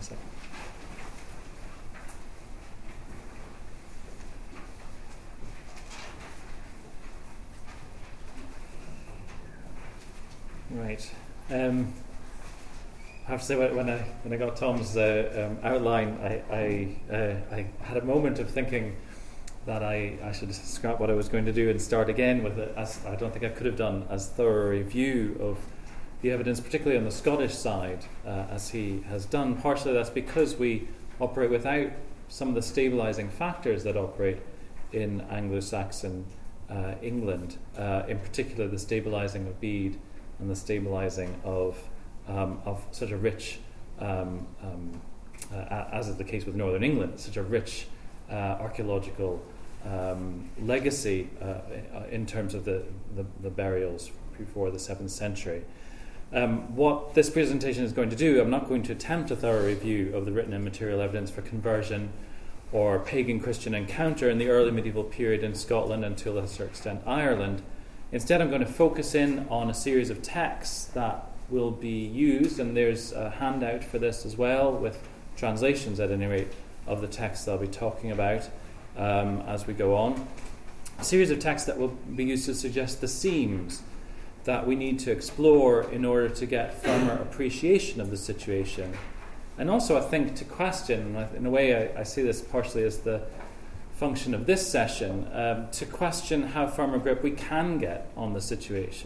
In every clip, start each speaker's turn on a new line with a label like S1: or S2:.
S1: a second. Right. I have to say, when I got Tom's outline, I had a moment of thinking that I should scrap what I was going to do and start again with it, as I don't think I could have done as thorough a review of the evidence, particularly on the Scottish side, as he has done. Partially that's because we operate without some of the stabilising factors that operate in Anglo-Saxon England, in particular the stabilising of Bede and the stabilising of such a rich, as is the case with Northern England, such a rich archaeological legacy in terms of the burials before the 7th century. What this presentation is going to do, I'm not going to attempt a thorough review of the written and material evidence for conversion or pagan-Christian encounter in the early medieval period in Scotland and to a lesser extent Ireland. Instead, I'm going to focus in on a series of texts that will be used, and there's a handout for this as well, with translations at any rate of the texts I'll be talking about as we go on. A series of texts that will be used to suggest the themes that we need to explore in order to get firmer appreciation of the situation. And also, I think, to question, in a way I see this partially as the function of this session, to question how firm a grip we can get on the situation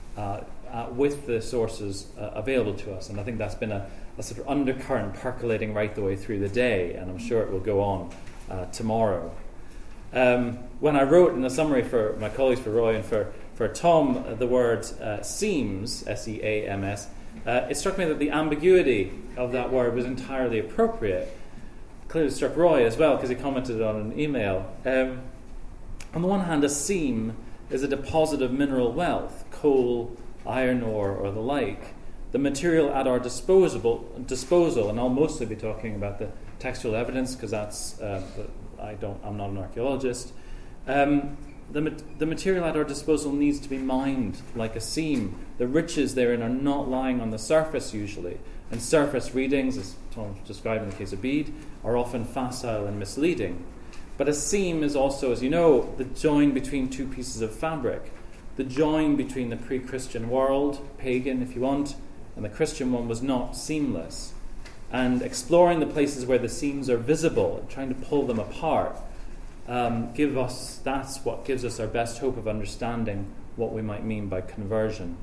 S1: with the sources available to us. And I think that's been a sort of undercurrent percolating right the way through the day, and I'm sure it will go on tomorrow. When I wrote in the summary for my colleagues, for Roy and for Tom, the word seems, S-E-A-M-S, it struck me that the ambiguity of that word was entirely appropriate. Clearly struck Roy as well, because he commented on an email. On the one hand, a seam is a deposit of mineral wealth, coal, iron ore, or the like. The material at our disposal, and I'll mostly be talking about the textual evidence, because that's I'm not an archaeologist. The material at our disposal needs to be mined like a seam. The riches therein are not lying on the surface usually, and surface readings, as Tom described in the case of Bede, are often facile and misleading. But a seam is also, as you know, the join between two pieces of fabric. The join between the pre-Christian world, pagan if you want, and the Christian one was not seamless. And exploring the places where the seams are visible and trying to pull them apart, that's what gives us our best hope of understanding what we might mean by conversion.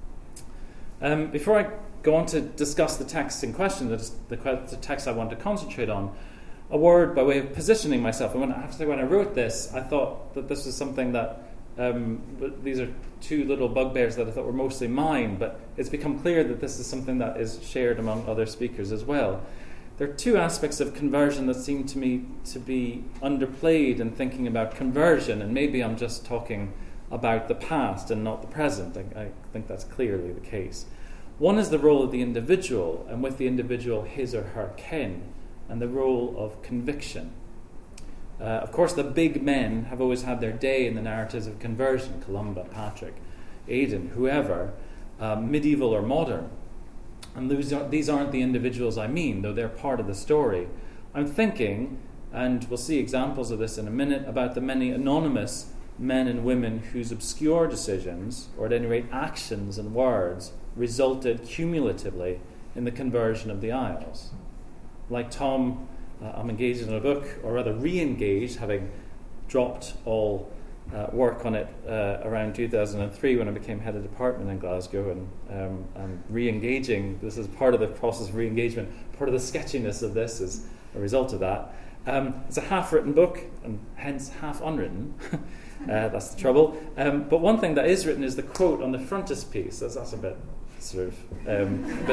S1: Before I go on to discuss the text in question, the text I want to concentrate on, a word by way of positioning myself. And I have to say, when I wrote this, I thought that this was something that these are two little bugbears that I thought were mostly mine, but it's become clear that this is something that is shared among other speakers as well. There are two aspects of conversion that seem to me to be underplayed in thinking about conversion, and maybe I'm just talking about the past and not the present. I think that's clearly the case. One is the role of the individual, and with the individual his or her kin, and the role of conviction. Of course, the big men have always had their day in the narratives of conversion, Columba, Patrick, Aidan, whoever, medieval or modern. And these aren't the individuals I mean, though they're part of the story. I'm thinking, and we'll see examples of this in a minute, about the many anonymous men and women whose obscure decisions, or at any rate actions and words, resulted cumulatively in the conversion of the Isles. Like Tom, I'm engaged in a book, or rather re-engaged, having dropped all work on it around 2003 when I became head of department in Glasgow, and I'm re-engaging. This is part of the process of re-engagement. Part of the sketchiness of this is a result of that. It's a half-written book, and hence half-unwritten. That's the trouble. But one thing that is written is the quote on the frontispiece. That's a bit sort of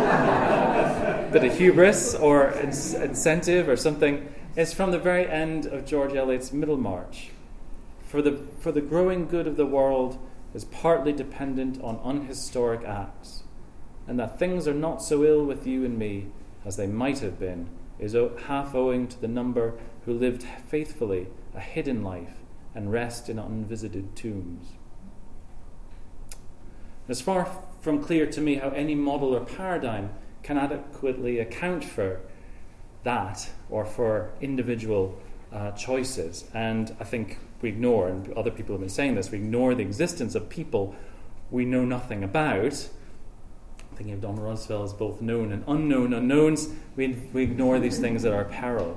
S1: bit of hubris or incentive or something. It's from the very end of George Eliot's Middlemarch. For the growing good of the world is partly dependent on unhistoric acts, and that things are not so ill with you and me as they might have been is half owing to the number who lived faithfully a hidden life and rest in unvisited tombs. It's far from clear to me how any model or paradigm can adequately account for that or for individual choices. And I think we ignore, and other people have been saying this, we ignore the existence of people we know nothing about. Thinking of Don Roosevelt as both known and unknown unknowns, we ignore these things at our peril.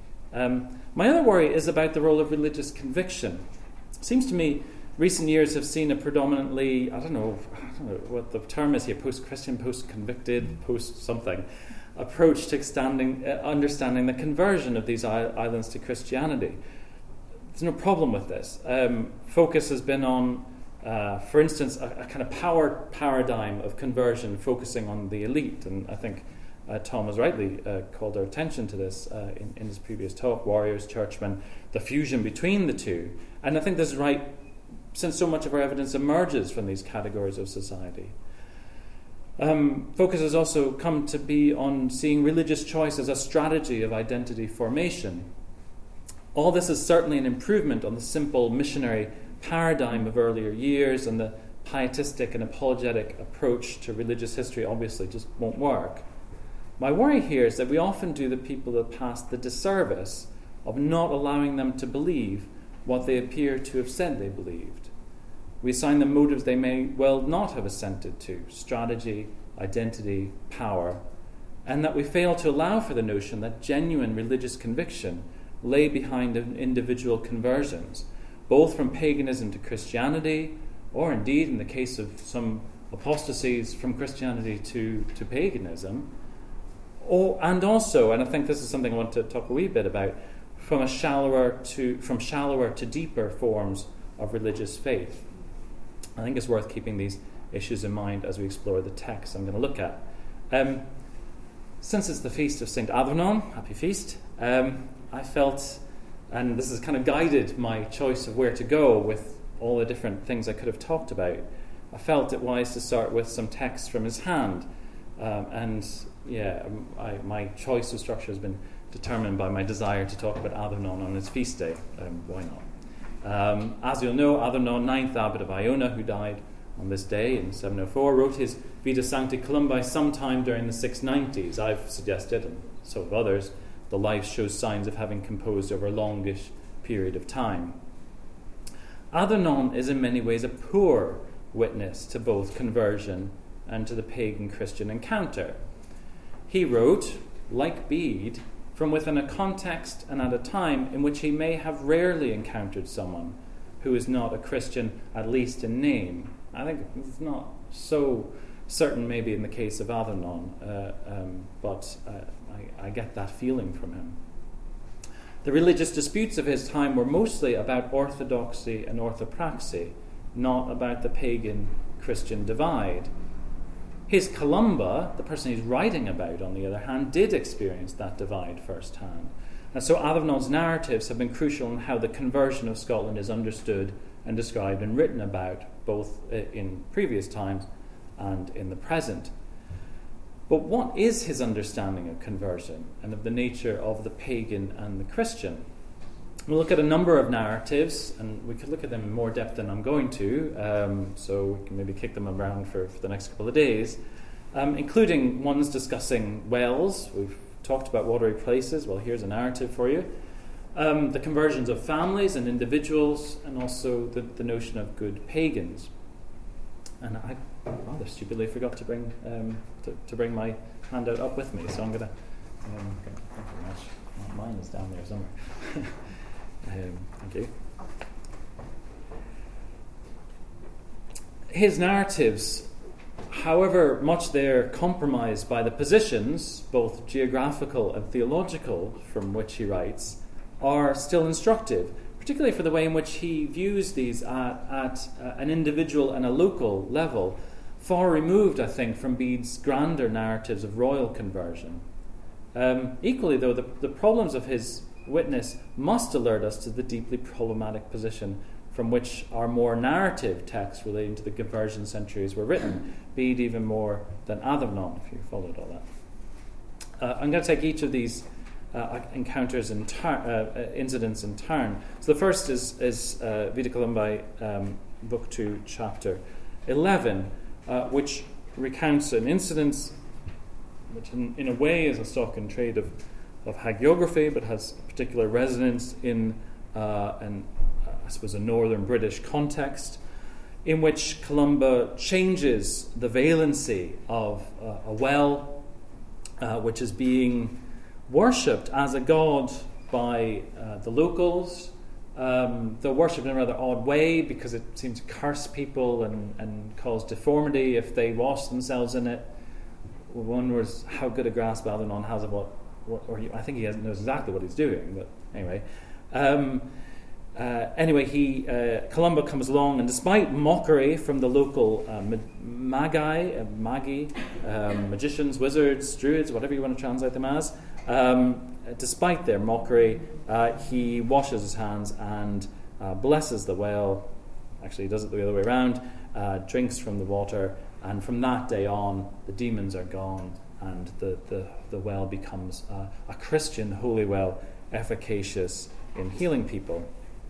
S1: My other worry is about the role of religious conviction. It seems to me recent years have seen a predominantly, I don't know what the term is here, post-Christian, post-convicted, post-something, approach to understanding the conversion of these islands to Christianity. There's no problem with this. Focus has been on, for instance, a kind of power paradigm of conversion focusing on the elite. And I think Tom has rightly called our attention to this in his previous talk, warriors, churchmen, the fusion between the two. And I think this is right since so much of our evidence emerges from these categories of society. Focus has also come to be on seeing religious choice as a strategy of identity formation. All this is certainly an improvement on the simple missionary paradigm of earlier years, and the pietistic and apologetic approach to religious history obviously just won't work. My worry here is that we often do the people of the past the disservice of not allowing them to believe what they appear to have said they believed. We assign them motives they may well not have assented to: strategy, identity, power, and that we fail to allow for the notion that genuine religious conviction lay behind individual conversions, both from paganism to Christianity, or indeed, in the case of some apostasies, from Christianity to paganism, and also, and I think this is something I want to talk a wee bit about, from shallower to deeper forms of religious faith. I think it's worth keeping these issues in mind as we explore the text I'm going to look at. Since it's the feast of St. Adhernon, happy feast, I felt, and this has kind of guided my choice of where to go with all the different things I could have talked about, I felt it wise to start with some text from his hand. My choice of structure has been determined by my desire to talk about Adhernon on his feast day. Why not? As you'll know, Adhernon, 9th abbot of Iona, who died on this day in 704, wrote his Vita Sancti Columbae sometime during the 690s. I've suggested, and so have others, the life shows signs of having composed over a longish period of time. Adhernon is in many ways a poor witness to both conversion and to the pagan-Christian encounter. He wrote, like Bede, from within a context and at a time in which he may have rarely encountered someone who is not a Christian, at least in name. I think it's not so certain maybe in the case of Adhernon, but I get that feeling from him. The religious disputes of his time were mostly about orthodoxy and orthopraxy, not about the pagan-Christian divide. His Columba, the person he's writing about, on the other hand, did experience that divide firsthand. And so Adhernon's narratives have been crucial in how the conversion of Scotland is understood and described and written about, both in previous times and in the present. But what is his understanding of conversion and of the nature of the pagan and the Christian? We'll look at a number of narratives, and we could look at them in more depth than I'm going to, so we can maybe kick them around for the next couple of days, including ones discussing wells. We've talked about watery places. Well, here's a narrative for you. The conversions of families and individuals, and also the notion of good pagans. And I rather stupidly forgot to bring bring my handout up with me, so I'm going to... thank you very much. Mine is down there somewhere. Thank you. His narratives, however much they're compromised by the positions, both geographical and theological, from which he writes, are still instructive, particularly for the way in which he views these at an individual and a local level, far removed, I think, from Bede's grander narratives of royal conversion. Equally, though, the problems of his witness must alert us to the deeply problematic position from which our more narrative texts relating to the conversion centuries were written, Bede even more than Adhernon, if you followed all that. I'm going to take each of these encounters in incidents in turn. So the first is Vita Columbae, Book 2, Chapter 11, which recounts an incident which in a way is a stock and trade of hagiography, but has particular resonance in I suppose a northern British context, in which Columba changes the valency of a well, which is being worshipped as a god by the locals. They're worshipped in a rather odd way because it seems to curse people and cause deformity if they wash themselves in it. One wonders how good a grasp Adamnan has of I think he knows exactly what he's doing, but anyway. Columba comes along, and despite mockery from the local magi, magicians, wizards, druids, whatever you want to translate them as, despite their mockery, he washes his hands and blesses the well. Actually, he does it the other way around, drinks from the water, and from that day on, the demons are gone, and the well becomes a Christian holy well, efficacious in healing people.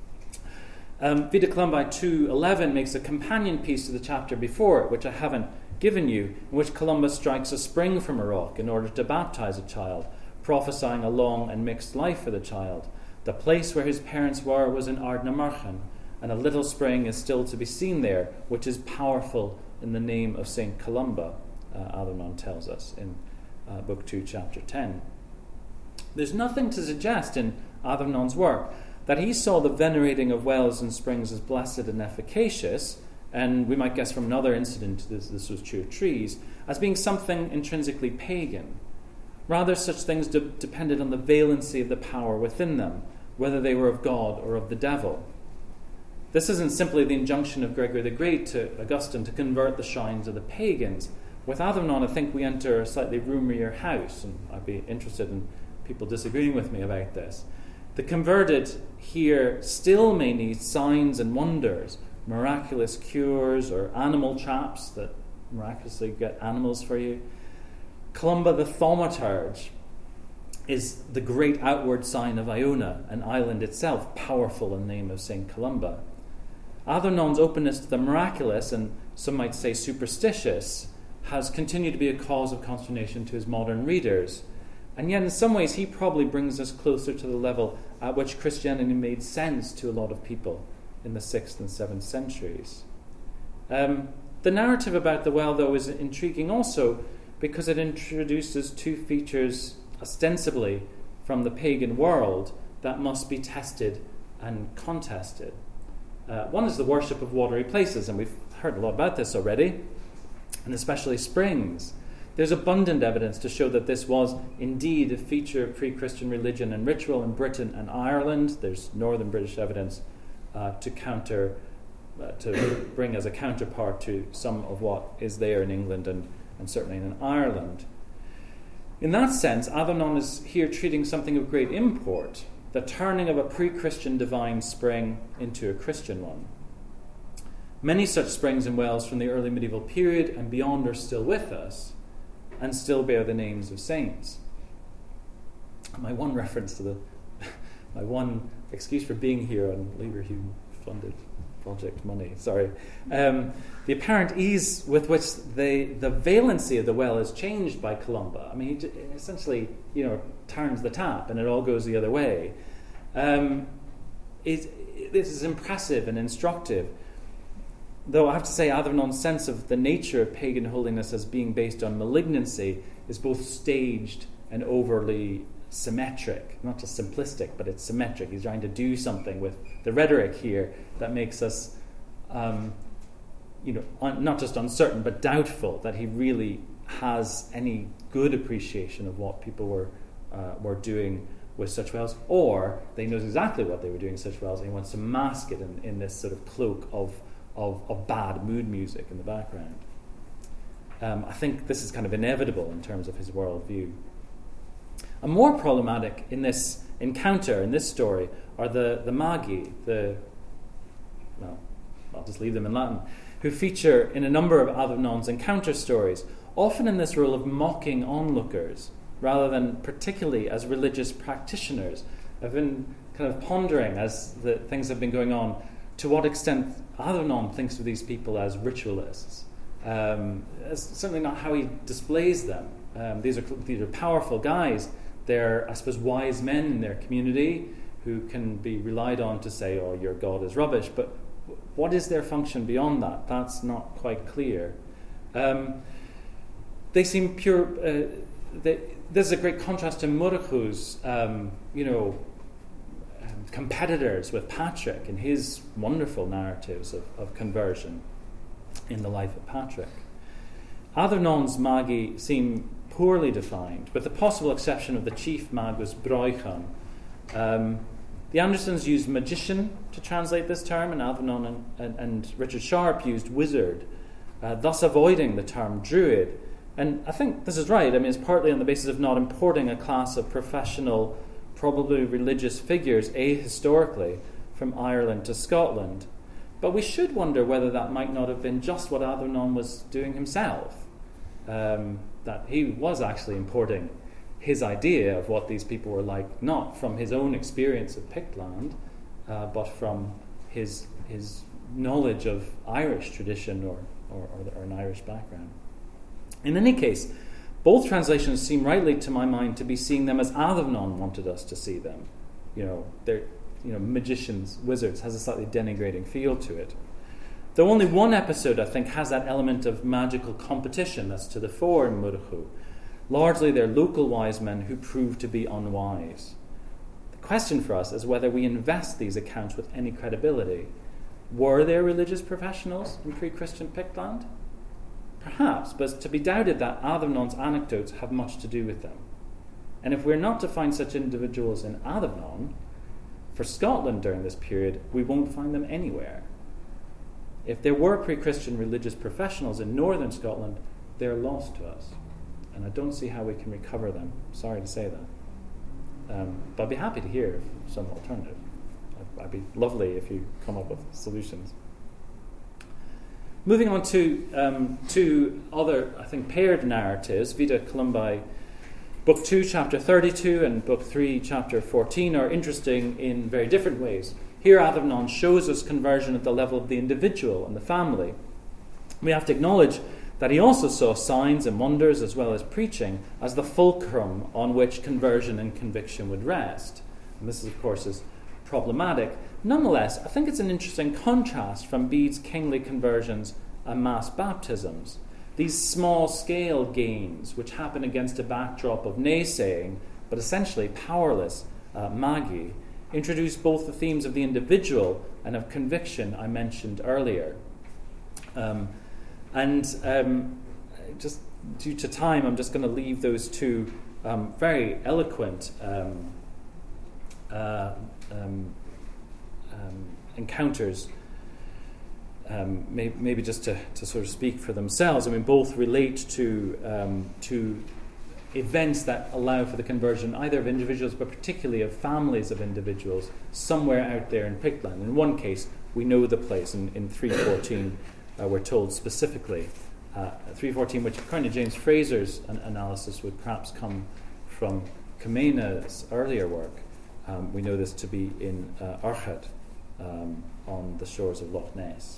S1: Vita Columbae 2:11 makes a companion piece to the chapter before it, which I haven't given you, in which Columba strikes a spring from a rock in order to baptize a child, prophesying a long and mixed life for the child. The place where his parents were was in Ardnamurchan, and a little spring is still to be seen there, which is powerful in the name of St. Columba, Adamnan tells us in Book 2, Chapter 10. There's nothing to suggest in Adamnan's work that he saw the venerating of wells and springs as blessed and efficacious, and we might guess from another incident, this was true of trees, as being something intrinsically pagan. Rather, such things depended on the valency of the power within them, whether they were of God or of the devil. This isn't simply the injunction of Gregory the Great to Augustine to convert the shrines of the pagans. With Adamnan, I think we enter a slightly roomier house, and I'd be interested in people disagreeing with me about this. The converted here still may need signs and wonders, miraculous cures, or animal traps that miraculously get animals for you. Columba the thaumaturge is the great outward sign of Iona, an island itself powerful in the name of St. Columba. Adamnan's openness to the miraculous, and some might say superstitious, has continued to be a cause of consternation to his modern readers. And yet in some ways he probably brings us closer to the level at which Christianity made sense to a lot of people in the 6th and 7th centuries. The narrative about the well, though, is intriguing also because it introduces two features ostensibly from the pagan world that must be tested and contested. One is the worship of watery places, and we've heard a lot about this already, and especially springs. There's abundant evidence to show that this was indeed a feature of pre-Christian religion and ritual in Britain and Ireland. There's northern British evidence to bring as a counterpart to some of what is there in England and certainly in Ireland. In that sense, Adamnan is here treating something of great import, the turning of a pre-Christian divine spring into a Christian one. Many such springs and wells from the early medieval period and beyond are still with us, and still bear the names of saints. My one excuse for being here on Leverhulme-funded project money, the apparent ease with which the valency of the well is changed by Columba. I mean, he essentially, turns the tap and it all goes the other way. This is impressive and instructive. Though I have to say, Adamnan's sense of the nature of pagan holiness as being based on malignancy is both staged and overly symmetric. Not just simplistic, but it's symmetric. He's trying to do something with the rhetoric here that makes us, not just uncertain, but doubtful that he really has any good appreciation of what people were doing with such wells, or they knows exactly what they were doing with such wells, and he wants to mask it in this sort of cloak of bad mood music in the background. I think this is kind of inevitable in terms of his worldview. A more problematic in this encounter, in this story, are the magi, I'll just leave them in Latin, who feature in a number of Adamnan's encounter stories, often in this role of mocking onlookers, rather than particularly as religious practitioners. I've been kind of pondering, as the things have been going on, to what extent Adamnan thinks of these people as ritualists. It's certainly not how he displays them. These are powerful guys, they're, I suppose, wise men in their community who can be relied on to say, oh, your God is rubbish. But what is their function beyond that? That's not quite clear. They seem pure... there's a great contrast to Murchu's, competitors with Patrick and his wonderful narratives of conversion in the life of Patrick. Athernon's Magi seem poorly defined, with the possible exception of the chief magus Broichan. The Andersons used magician to translate this term, and Athernnon and Richard Sharp used wizard, thus avoiding the term druid. And I think this is right. I mean, it's partly on the basis of not importing a class of professional, probably religious figures ahistorically from Ireland to Scotland. But we should wonder whether that might not have been just what Athernnon was doing himself, that he was actually importing his idea of what these people were like, not from his own experience of Pictland, but from his knowledge of Irish tradition or an Irish background. In any case, both translations seem rightly, to my mind, to be seeing them as Athernnon wanted us to see them. They're magicians, wizards, has a slightly denigrating feel to it. Though only one episode, I think, has that element of magical competition that's to the fore in Murchu. Largely they're local wise men who prove to be unwise. The question for us is whether we invest these accounts with any credibility. Were there religious professionals in pre-Christian Pictland? Perhaps, but to be doubted that Athernon's anecdotes have much to do with them. And if we're not to find such individuals in Athernnon, for Scotland during this period, we won't find them anywhere. If there were pre-Christian religious professionals in northern Scotland, they're lost to us. And I don't see how we can recover them. Sorry to say that. But I'd be happy to hear some alternative. I'd be lovely if you come up with solutions. Moving on to two other, I think, paired narratives, Vita Columbae, Book 2, Chapter 32, and Book 3, Chapter 14, are interesting in very different ways. Here, Athernnon shows us conversion at the level of the individual and the family. We have to acknowledge that he also saw signs and wonders, as well as preaching, as the fulcrum on which conversion and conviction would rest. And this, of course, is problematic. Nonetheless, I think it's an interesting contrast from Bede's kingly conversions and mass baptisms. These small-scale gains, which happen against a backdrop of naysaying, but essentially powerless magi, introduce both the themes of the individual and of conviction I mentioned earlier. Just due to time, I'm just going to leave those two very eloquent encounters maybe just to sort of speak for themselves. I mean, both relate to events that allow for the conversion either of individuals, but particularly of families of individuals somewhere out there in Pictland. In one case, we know the place. In 314, we're told specifically. 314, which according to James Fraser's analysis would perhaps come from Comenia's earlier work. We know this to be in Urchad, on the shores of Loch Ness.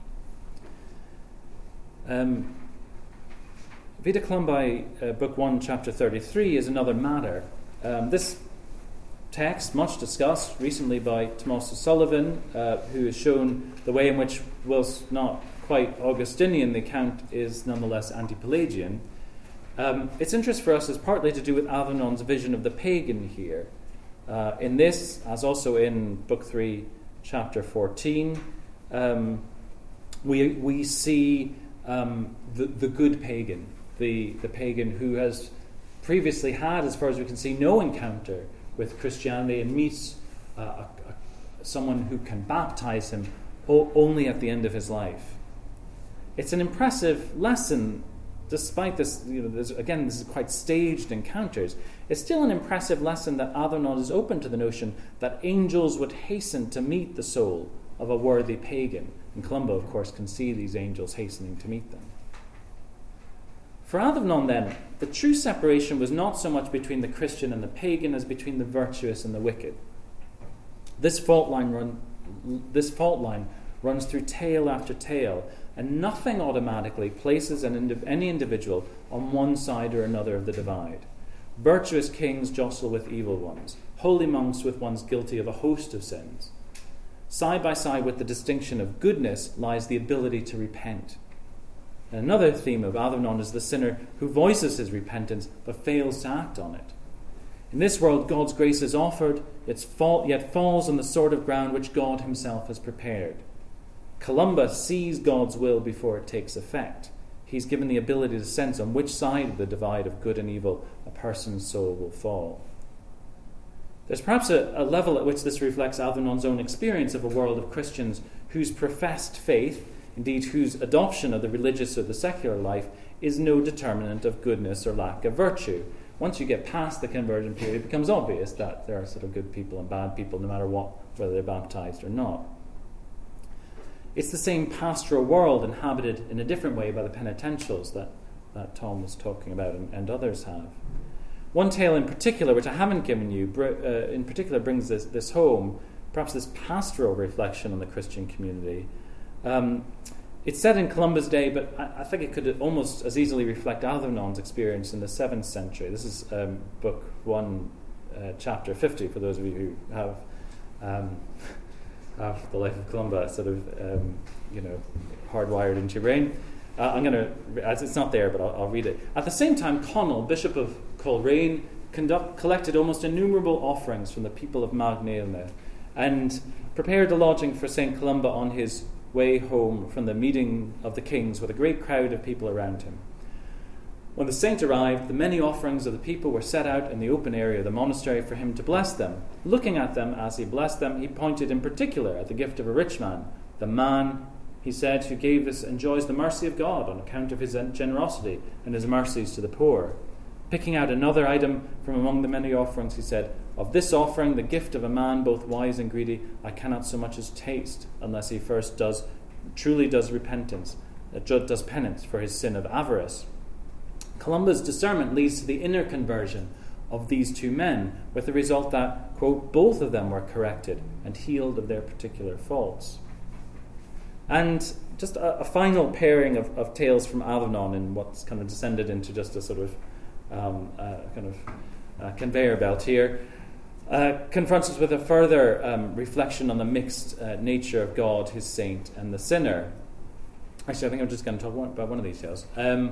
S1: Vita Columbae, Book 1, Chapter 33, is another matter. This text, much discussed recently by Tomás O'Sullivan, who has shown the way in which, whilst not quite Augustinian, the account is nonetheless anti-Pelagian. Its interest for us is partly to do with Athernon's vision of the pagan here. In this, as also in Book 3, Chapter 14, we see the good pagan, the pagan who has previously had, as far as we can see, no encounter with Christianity and meets someone who can baptize him only at the end of his life. It's an impressive lesson, despite this, this is quite staged encounters. It's still an impressive lesson that Athernnon is open to the notion that angels would hasten to meet the soul of a worthy pagan. And Columba, of course, can see these angels hastening to meet them. For Athernnon, then, the true separation was not so much between the Christian and the pagan as between the virtuous and the wicked. This fault line runs through tale after tale, and nothing automatically places any individual on one side or another of the divide. Virtuous kings jostle with evil ones. Holy monks with ones guilty of a host of sins. Side by side with the distinction of goodness lies the ability to repent. And another theme of Agamemnon is the sinner who voices his repentance but fails to act on it. In this world, God's grace is offered, yet falls on the sort of ground which God himself has prepared. Columba sees God's will before it takes effect. He's given the ability to sense on which side of the divide of good and evil a person's soul will fall. There's perhaps a level at which this reflects Agamemnon's own experience of a world of Christians whose professed faith, indeed whose adoption of the religious or the secular life, is no determinant of goodness or lack of virtue. Once you get past the conversion period, it becomes obvious that there are sort of good people and bad people, no matter what, whether they're baptized or not. It's the same pastoral world inhabited in a different way by the penitentials that Tom was talking about and others have. One tale in particular, which I haven't given you, in particular brings this home, perhaps this pastoral reflection on the Christian community. It's set in Columba's day, but I think it could almost as easily reflect Agamemnon's experience in the 7th century. This is book 1, chapter 50, for those of you who have the life of Columba sort of, hardwired into your brain. It's not there, but I'll read it. At the same time, Connell, Bishop of Coleraine, collected almost innumerable offerings from the people of Magnaelna and prepared a lodging for St. Columba on his way home from the meeting of the kings with a great crowd of people around him. When the saint arrived, the many offerings of the people were set out in the open area of the monastery for him to bless them. Looking at them as he blessed them, he pointed in particular at the gift of a rich man. The man, he said, who gave this enjoys the mercy of God on account of his generosity and his mercies to the poor. Picking out another item from among the many offerings, he said, "Of this offering, the gift of a man both wise and greedy, I cannot so much as taste, unless he first truly does repentance, does penance for his sin of avarice." Columba's discernment leads to the inner conversion of these two men, with the result that, quote, both of them were corrected and healed of their particular faults. And just a final pairing of tales from Agamemnon in what's kind of descended into just a sort of conveyor belt here, confronts us with a further reflection on the mixed nature of God, his saint, and the sinner. Actually, I think I'm just going to talk about one of these tales.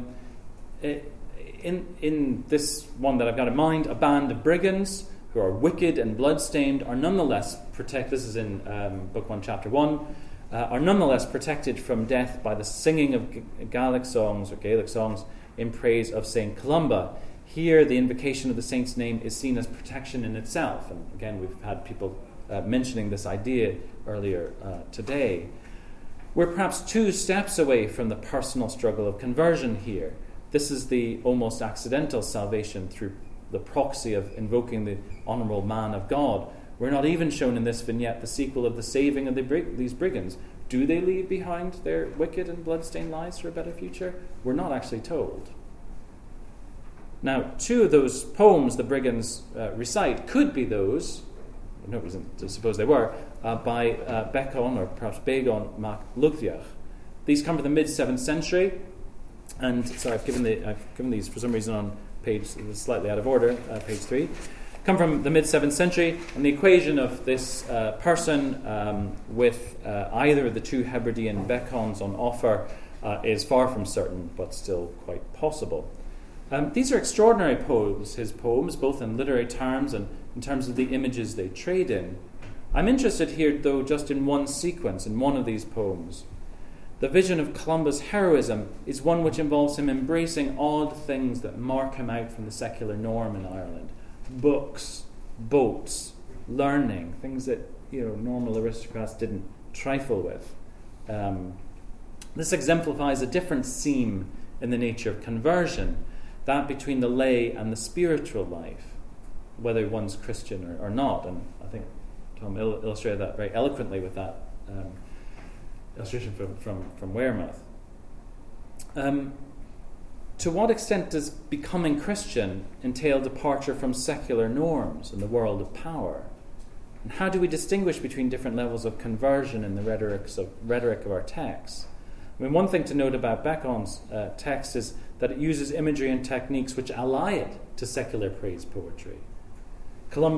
S1: In this one that I've got in mind, a band of brigands who are wicked and bloodstained are nonetheless protected. This is in Book 1, Chapter 1. Are nonetheless protected from death by the singing of Gaelic songs in praise of Saint Columba. Here, the invocation of the saint's name is seen as protection in itself. And again, we've had people mentioning this idea earlier today. We're perhaps 2 steps away from the personal struggle of conversion here. This is the almost accidental salvation through the proxy of invoking the honourable man of God. We're not even shown in this vignette the sequel of the saving of these brigands. Do they leave behind their wicked and bloodstained lives for a better future? We're not actually told. Now, 2 of those poems the brigands recite could be those, no reason to suppose they were, by Becon or perhaps Begon mac Lugdhiach. These come from the mid-7th century, and sorry, I've given these for some reason on page slightly out of order, page 3. Come from the mid-7th century, and the equation of this person with either of the 2 Hebridean Becons on offer is far from certain, but still quite possible. These are extraordinary poems, his poems, both in literary terms and in terms of the images they trade in. I'm interested here, though, just in one sequence, in one of these poems. The vision of Columba's heroism is one which involves him embracing odd things that mark him out from the secular norm in Ireland. Books, boats, learning, things that normal aristocrats didn't trifle with. This exemplifies a different seam in the nature of conversion, that between the lay and the spiritual life, whether one's Christian or not. And I think Tom illustrated that very eloquently with that illustration from Wearmouth. To what extent does becoming Christian entail departure from secular norms in the world of power? And how do we distinguish between different levels of conversion in the rhetoric of our texts? I mean, one thing to note about Bacon's text is that it uses imagery and techniques which ally it to secular praise poetry. Columba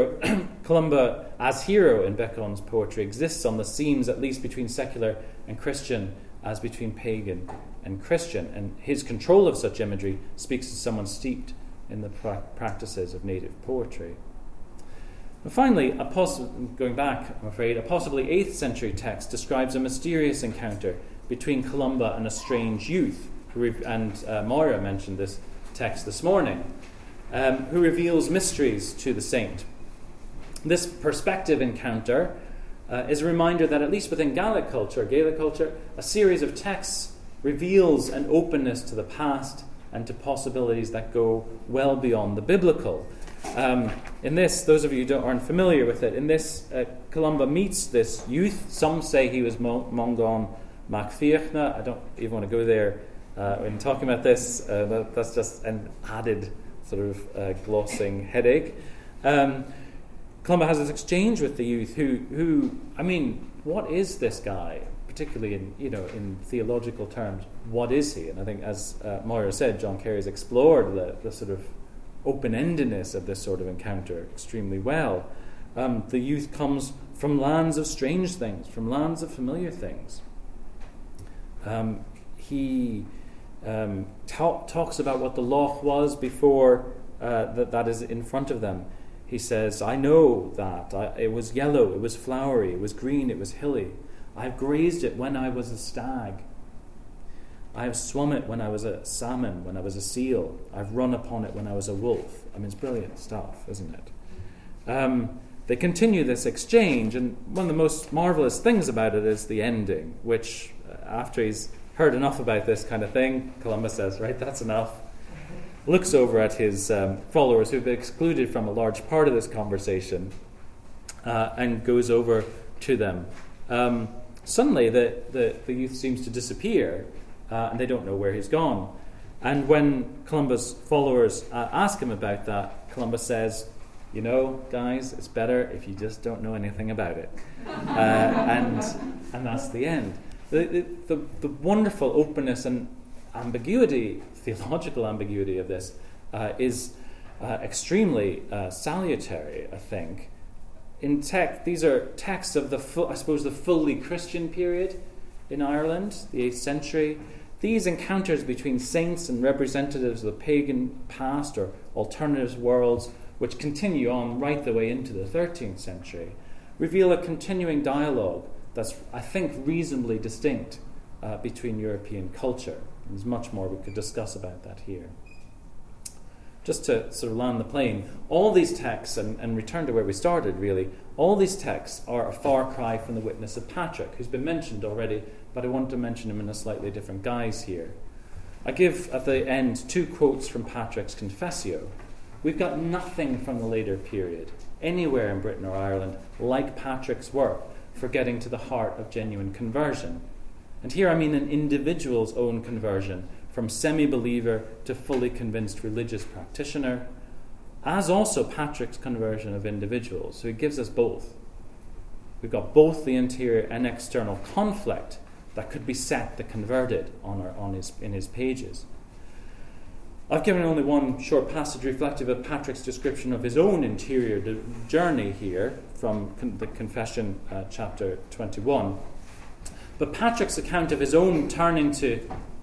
S1: as hero in Bacon's poetry exists on the seams at least between secular and Christian as between pagan and Christian, and his control of such imagery speaks to someone steeped in the practices of native poetry. And finally, going back, I'm afraid, a possibly 8th century text describes a mysterious encounter between Columba and a strange youth, Moira mentioned this text this morning, who reveals mysteries to the saint. This perspective encounter is a reminder that at least within Gaelic culture, a series of texts reveals an openness to the past and to possibilities that go well beyond the biblical. In this, those of you who aren't familiar with it, in this, Columba meets this youth. Some say he was Mongon Macfiachna. I don't even want to go there in talking about this. That's just an added sort of glossing headache. Columba has this exchange with the youth who, I mean, what is this guy? Particularly in theological terms, what is he? And I think, as Moira said, John Carey has explored the sort of open-endedness of this sort of encounter extremely well. The youth comes from lands of strange things, from lands of familiar things. He talks about what the loch was before that is in front of them. He says, I know that. It was yellow, it was flowery, it was green, it was hilly. I've grazed it when I was a stag. I have swum it when I was a salmon, when I was a seal. I've run upon it when I was a wolf. I mean, it's brilliant stuff, isn't it? They continue this exchange, and one of the most marvelous things about it is the ending, which, after he's heard enough about this kind of thing, Columba says, right, that's enough. Looks over at his followers who've been excluded from a large part of this conversation and goes over to them. Suddenly, the youth seems to disappear, and they don't know where he's gone. And when Columba's followers ask him about that, Columba says, you know, guys, it's better if you just don't know anything about it. And that's the end. The wonderful openness and ambiguity, theological ambiguity of this is extremely salutary, I think. In these are texts of the fully Christian period in Ireland, the 8th century. These encounters between saints and representatives of the pagan past or alternative worlds, which continue on right the way into the 13th century, reveal a continuing dialogue that's, I think, reasonably distinct between European culture. There's much more we could discuss about that here. Just to sort of land the plane, all these texts, and return to where we started really, all these texts are a far cry from the witness of Patrick, who's been mentioned already, but I want to mention him in a slightly different guise here. I give at the end 2 quotes from Patrick's Confessio. We've got nothing from the later period, anywhere in Britain or Ireland, like Patrick's work for getting to the heart of genuine conversion. And here I mean an individual's own conversion, from semi-believer to fully convinced religious practitioner, as also Patrick's conversion of individuals. So he gives us both. We've got both the interior and external conflict that could beset the converted in his pages. I've given only one short passage reflective of Patrick's description of his own interior journey here from the Confession, chapter 21. But Patrick's account of his own turning to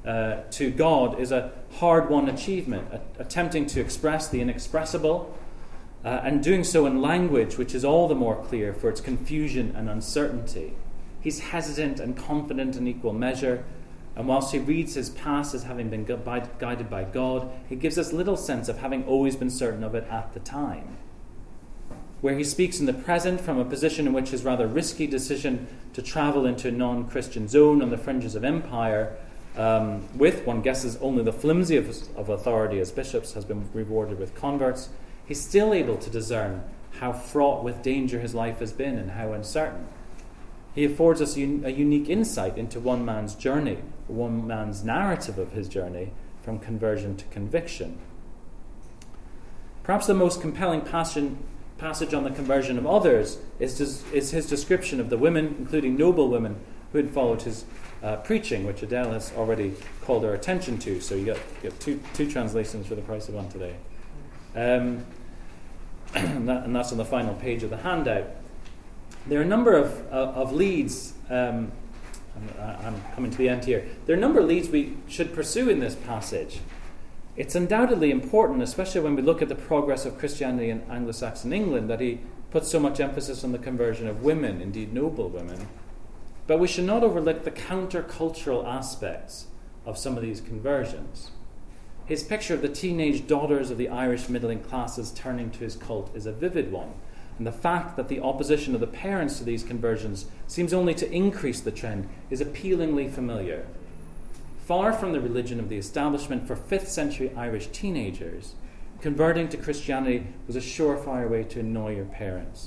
S1: God is a hard-won achievement, attempting to express the inexpressible, and doing so in language which is all the more clear for its confusion and uncertainty. He's hesitant and confident in equal measure, and whilst he reads his past as having been guided by God, he gives us little sense of having always been certain of it at the time. Where he speaks in the present from a position in which his rather risky decision to travel into a non-Christian zone on the fringes of empire, with, one guesses, only the flimsy of authority as bishops has been rewarded with converts, he's still able to discern how fraught with danger his life has been and how uncertain. He affords us a unique insight into one man's journey, one man's narrative of his journey from conversion to conviction. Perhaps the most compelling passage on the conversion of others is his description of the women, including noble women, who had followed his preaching, which Adele has already called our attention to. So you got two translations for the price of one today. And that's on the final page of the handout. There are a number of leads. I'm coming to the end here. There are a number of leads we should pursue in this passage. It's undoubtedly important, especially when we look at the progress of Christianity in Anglo-Saxon England, that he puts so much emphasis on the conversion of women, indeed noble women. But we should not overlook the counter-cultural aspects of some of these conversions. His picture of the teenage daughters of the Irish middling classes turning to his cult is a vivid one, and the fact that the opposition of the parents to these conversions seems only to increase the trend is appealingly familiar. Far from the religion of the establishment, for 5th century Irish teenagers, converting to Christianity was a surefire way to annoy your parents.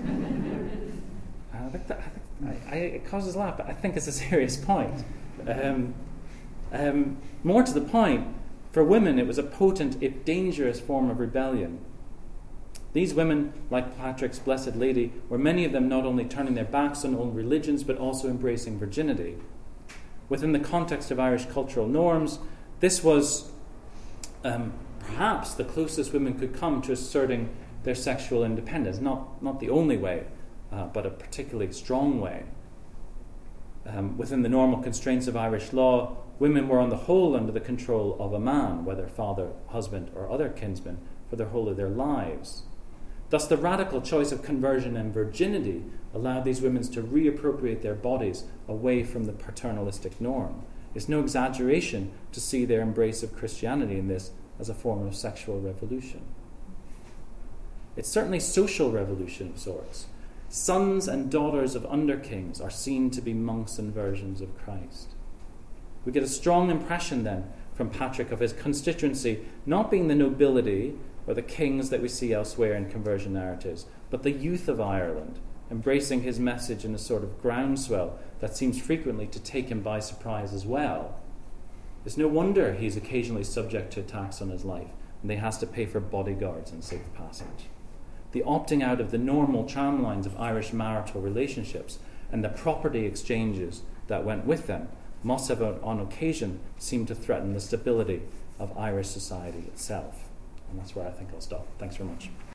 S1: It causes a laugh, but I think it's a serious point. More to the point, for women it was a potent, if dangerous, form of rebellion. These women, like Patrick's Blessed Lady, were many of them not only turning their backs on old religions, but also embracing virginity. Within the context of Irish cultural norms, this was perhaps the closest women could come to asserting their sexual independence. Not the only way, but a particularly strong way. Within the normal constraints of Irish law, women were on the whole under the control of a man, whether father, husband, or other kinsman, for the whole of their lives. Thus, the radical choice of conversion and virginity allowed these women to reappropriate their bodies away from the paternalistic norm. It's no exaggeration to see their embrace of Christianity in this as a form of sexual revolution. It's certainly social revolution of sorts. Sons and daughters of under-kings are seen to be monks and versions of Christ. We get a strong impression then from Patrick of his constituency not being the nobility or the kings that we see elsewhere in conversion narratives, but the youth of Ireland, embracing his message in a sort of groundswell that seems frequently to take him by surprise as well. It's no wonder he's occasionally subject to attacks on his life, and he has to pay for bodyguards and safe passage. The opting out of the normal tramlines of Irish marital relationships and the property exchanges that went with them must have on occasion seemed to threaten the stability of Irish society itself. And that's where I think I'll stop. Thanks very much.